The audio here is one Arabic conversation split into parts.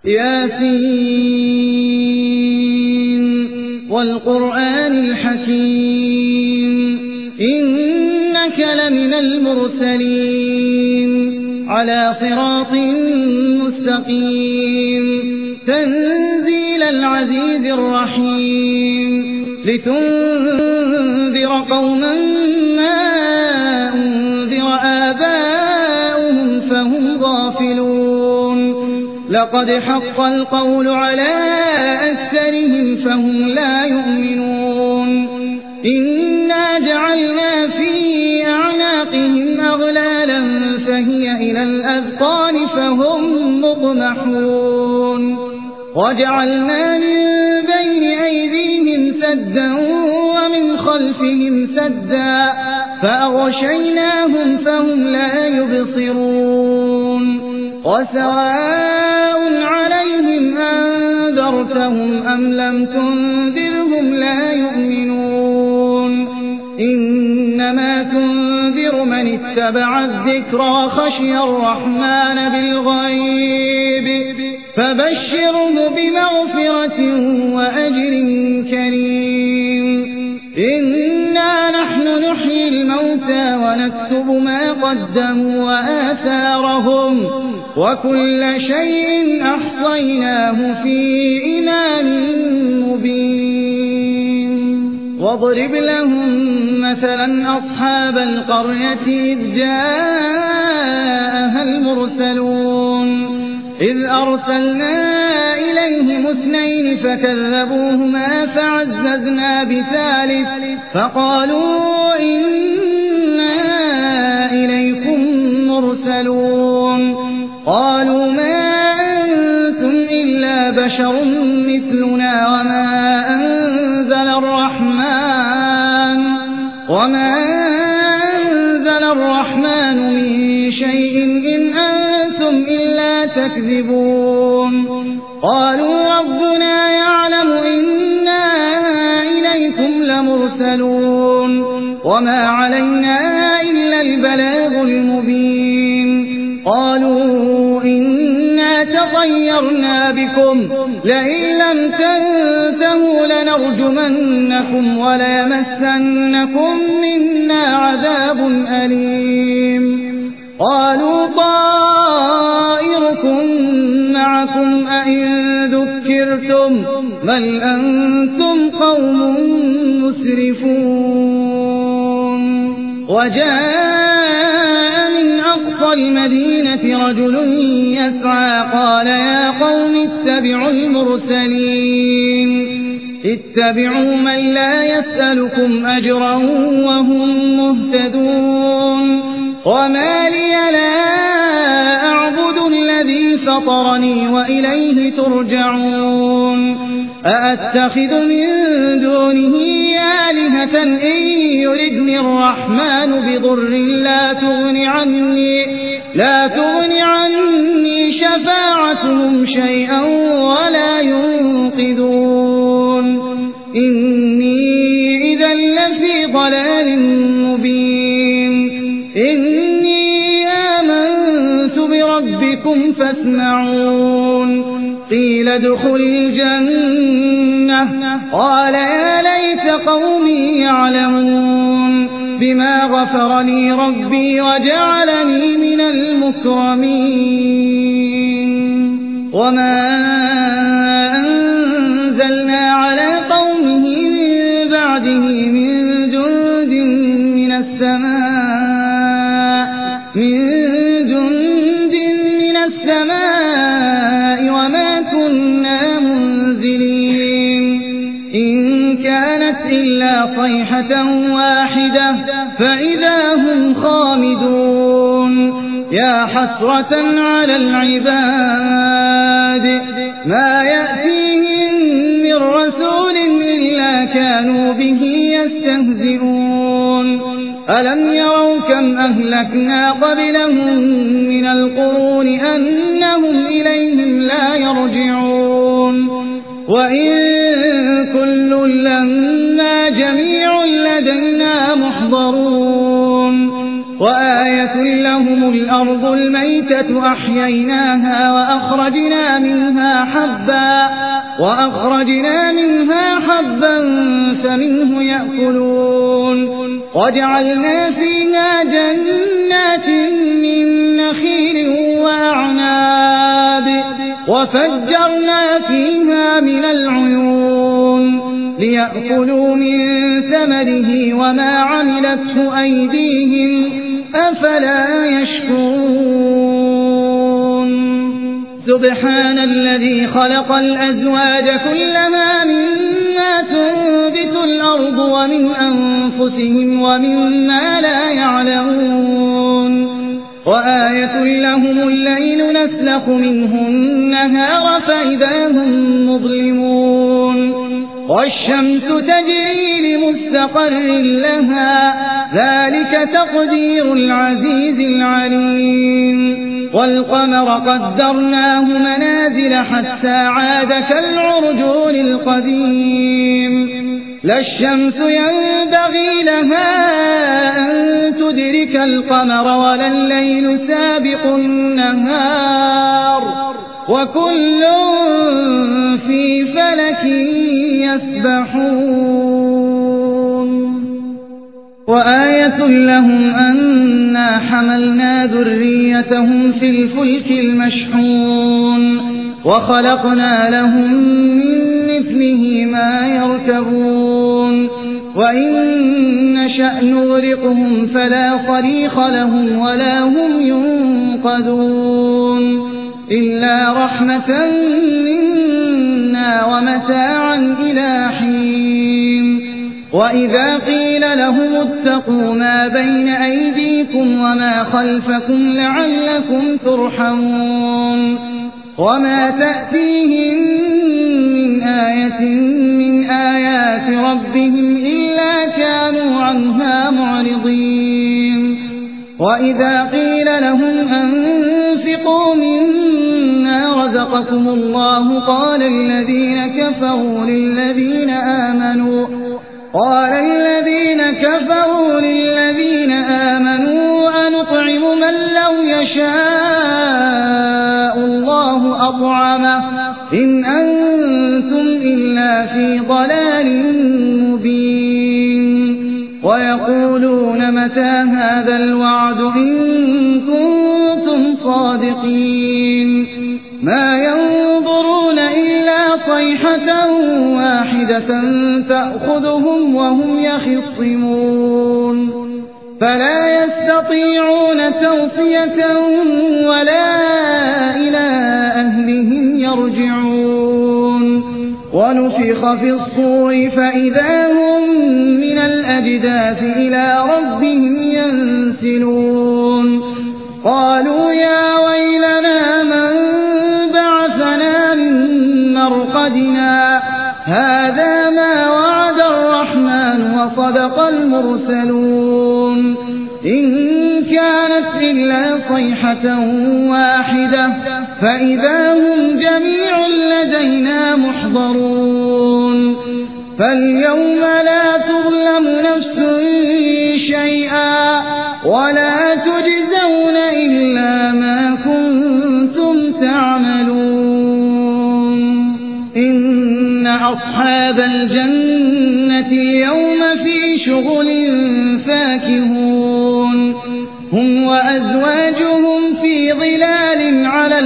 ياسين والقرآن الحكيم إنك لمن المرسلين على صراط مستقيم تنزيل العزيز الرحيم لتنذر قوما ما أنذر آباؤهم فهم غافلون لقد حق القول على أكثرهم فهم لا يؤمنون إنا جعلنا في أعناقهم أغلالا فهي إلى الأذقان فهم مقمحون وجعلنا من بين أيديهم سدا ومن خلفهم سدا فأغشيناهم فهم لا يبصرون وسواء عليهم أنذرتهم أم لم تنذرهم لا يؤمنون إنما تنذر من اتبع الذكر وخشي الرحمن بالغيب فبشره بمغفرة وأجر كريم إنا نحن نحيي الموتى ونكتب ما قدموا وآثارهم وكل شيء أحصيناه في إمام مبين واضرب لهم مثلا أصحاب القرية إذ جاءها المرسلون إذ أرسلنا إليهم 2 فكذبوهما فعززنا بثالث فقالوا إنا إليكم مرسلون قالوا ما أنتم إلا بشر مثلنا وما أنزل الرحمن من شيء إن أنتم إلا تكذبون قالوا ربنا يعلم إنا إليكم لمرسلون وما علينا إلا البلاغ المبين قالوا إنا تطيرنا بكم لئن لم تنتهوا لنرجمنكم وليمسنكم منا عذاب أليم قالوا طائركم معكم أئن ذكرتم بل أنتم قوم مسرفون وجاء من أقصى المدينة رجل يسعى قال يا قوم اتبعوا المرسلين اتبعوا من لا يسألكم أجرا وهم مهتدون وما لي لا أعبد الذي فطرني وإليه ترجعون أأتخذ من دونه آلهة إن يردني الرحمن بضر لا تغن عني شفاعتهم شيئا ولا ينقذون إني إذا لفي ضلال مبين إني آمنت بربكم فاسمعون قيل ادخل الجنة قال يا ليت قومي يعلمون بما غفر لي ربي وجعلني من المكرمين وما أنزلنا على قومه من بعده من جند من السماء وما كنا منزلين إن كانت إلا صيحة واحدة فإذا هم خامدون يا حسرة على العباد ما يأتيهم من رسول إلا كانوا به يستهزئون ألم يروا كم أهلكنا قبلهم من القرون أنهم إليهم لا يرجعون وإن كل لما جميع لدينا محضرون وآية لهم الأرض الميتة أحييناها وأخرجنا منها حبا فمنه يأكلون وجعلنا فيها جنات من نخيل وأعناب وفجرنا فيها من العيون ليأكلوا من ثمره وما عملته أيديهم أفلا يشكرون سبحان الذي خلق الأزواج كلها مما تنبت الأرض ومن أنفسهم ومما لا يعلمون وآية لهم الليل نسلخ منه النهار فإذا هم مظلمون والشمس تجري لمستقر لها ذلك تقدير العزيز العليم والقمر قدرناه منازل حتى عاد كالعرجون القديم لا الشمس ينبغي لها أن تدرك القمر ولا الليل سابق النهار وكل في فلك يسبحون وآية لهم أنا حملنا ذريتهم في الفلك المشحون وخلقنا لهم من مثله ما يركبون وإن نشأ نغرقهم فلا صريخ لهم ولا هم ينقذون إلا رحمة منا ومتاعا إلى حين وإذا قيل لهم اتقوا ما بين أيديكم وما خلفكم لعلكم ترحمون وما تأتيهم من آية من آيات ربهم إلا كانوا عنها معرضين وإذا قيل لهم أنفقوا مما رزقكم الله قال الذين كفروا للذين آمنوا أنطعم من لو يشاء الله أطعمه إن أنتم إلا في ضلال مبين ويقولون متى هذا الوعد إن كنتم صادقين ما ينظرون إلا صيحة واحدة تأخذهم وهم يخصمون فلا يستطيعون توصية ولا إلى أهلهم يرجعون ونفخ في الصور فإذا هم من الأجداث إلى ربهم ينسلون قالوا يا ويلنا من بعثنا من مرقدنا هذا ما وعد الرحمن وصدق المرسلون إن كانت إلا صيحة واحدة فإذا هم جميع لدينا محضرون فاليوم لا تظلم نفس شيئا ولا تجزون إلا ما كنتم تعملون إن أصحاب الجنة اليوم في شغل فاكهون هم وأزواجهم في ظلال على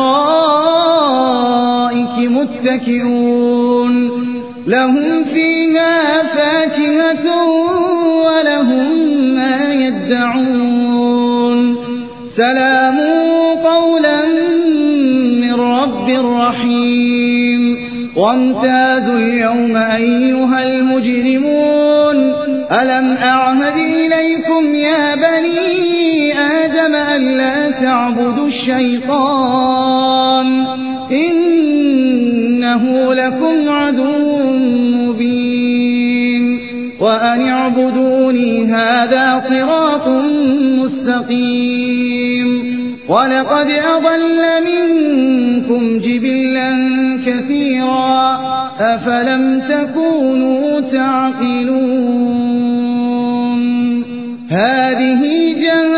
الأرائك متكئون لهم فيها فاكهة ولهم ما يدعون سلام قولا من رب رحيم وامتازوا اليوم أيها المجرمون ألم أعهد إليكم يا بني آدم ألا تعبدوا الشيطان إنه لكم عدو مبين وأن اعبدوني هذا صراط مستقيم ولقد أضل منكم جبلا كثيرا أفلم تكونوا تعقلون هذه جنة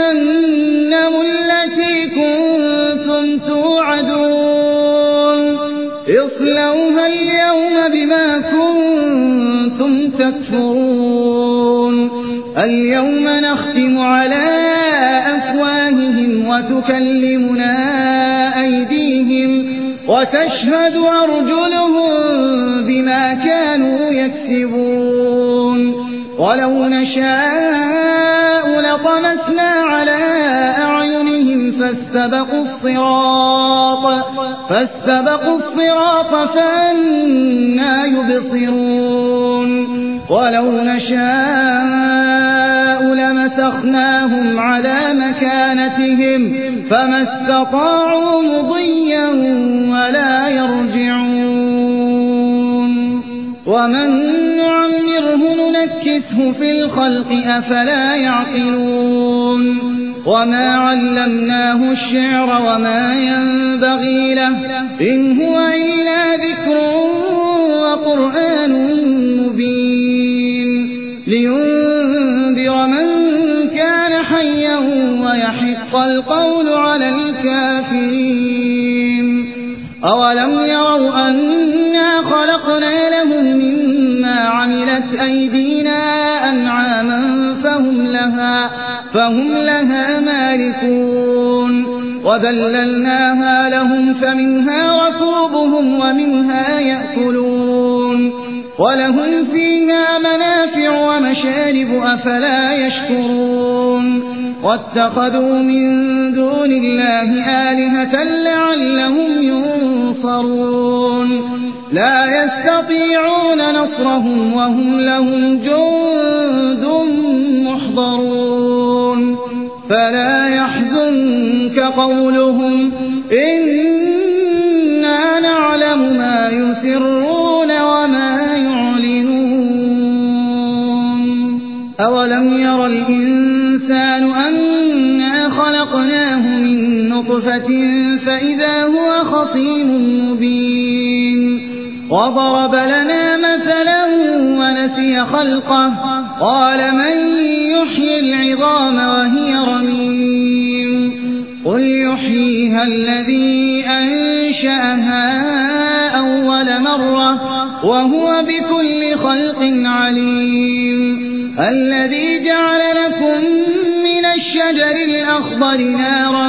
اصلوها اليوم بما كنتم تكفرون اليوم نختم على أفواههم وتكلمنا أيديهم وتشهد أرجلهم بما كانوا يكسبون ولو نشاء لطمسنا على أعينهم فاستبقوا الصراط فأنى يبصرون ولو نشاء لمسخناهم على مكانتهم فما استطاعوا مضيا ولا يرجعون ومن نعمره ننكسه في الخلق أفلا يعقلون وما علمناه الشعر وما ينبغي له إن هو إلا ذكر وقرآن مبين لينذر من كان حيا ويحق القول على الكافرين أولم يروا أنا خلقنا لهم مما عملت أيدينا أنعاما فهم لها مالكون وذللناها لهم فمنها ركوبهم ومنها يأكلون ولهم فيها منافع ومشارب أفلا يشكرون واتخذوا من دون الله آلهة لعلهم ينصرون لا يستطيعون نصرهم وهم لهم جند محضرون فلا يحزنك قولهم إنا نعلم ما يسرون وما يعلنون أولم ير الإنسان أنا خلقناه من نطفة فإذا هو خصيم مبين وضرب لنا مثلا ونسي خلقه قال من يحيي العظام وهي رميم قل يحييها الذي أنشأها أول مرة وهو بكل خلق عليم الذي جعل لكم من الشجر الأخضر نارا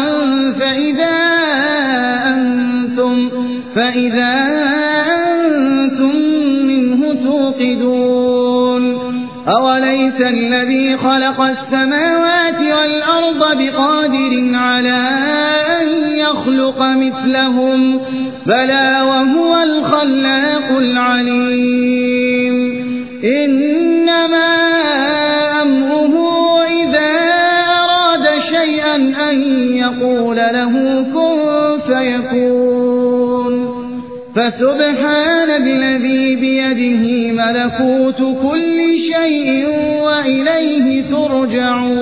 فإذا أنتم منه توقدون أوليس الذي خلق السماوات والأرض بقادر على أن يخلق مثلهم بلى وهو الخلاق العليم إنما أمره إذا أراد شيئا أن يقول له كن فيكون فسبحان الذي بيده ملكوت كل شيء وإليه ترجعون